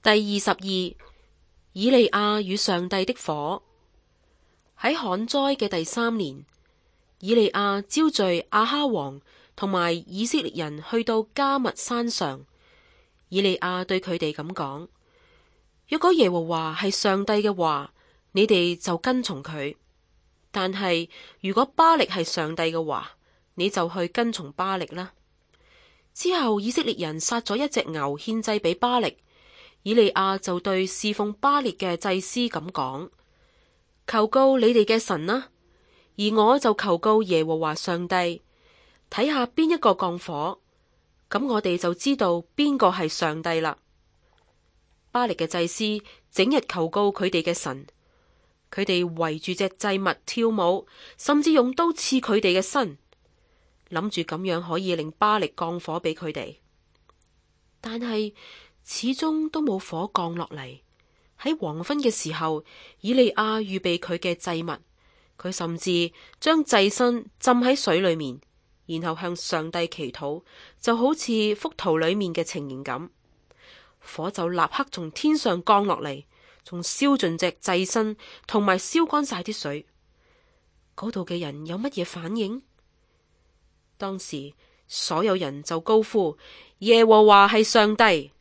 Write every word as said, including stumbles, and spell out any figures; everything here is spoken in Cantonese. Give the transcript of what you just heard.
第二十二，以利亞與上帝的火。喺旱災嘅第三年，以利亞招聚亞哈王同埋以色列人去到迦密山上。以利亞對佢哋咁講：若果耶和華係上帝嘅話，你哋就跟從佢；但係如果巴力係上帝嘅話，你就去跟從巴力啦。之後以色列人殺咗一隻牛獻祭俾巴力，以利亞就對侍奉巴力嘅祭司咁講：求告你哋嘅神啦，而我就求告耶和華上帝，睇下邊一個降火，咁我哋就知道邊個係上帝啦。巴力嘅祭司整日求告佢哋嘅神，佢哋圍住隻祭物跳舞，甚至用刀刺佢哋嘅身，諗住咁樣可以令巴力降火俾佢哋，但係始終都冇火降落嚟。喺黃昏嘅時候，以利亞預備佢嘅祭物，佢甚至將祭身浸喺水裏面，然後向上帝祈禱，就好似幅圖裏面嘅情形咁。火就立刻從天上降落嚟，仲燒盡隻祭身，同埋燒乾晒啲水。嗰度嘅人有乜嘢反應？當時所有人就高呼：耶和華係上帝！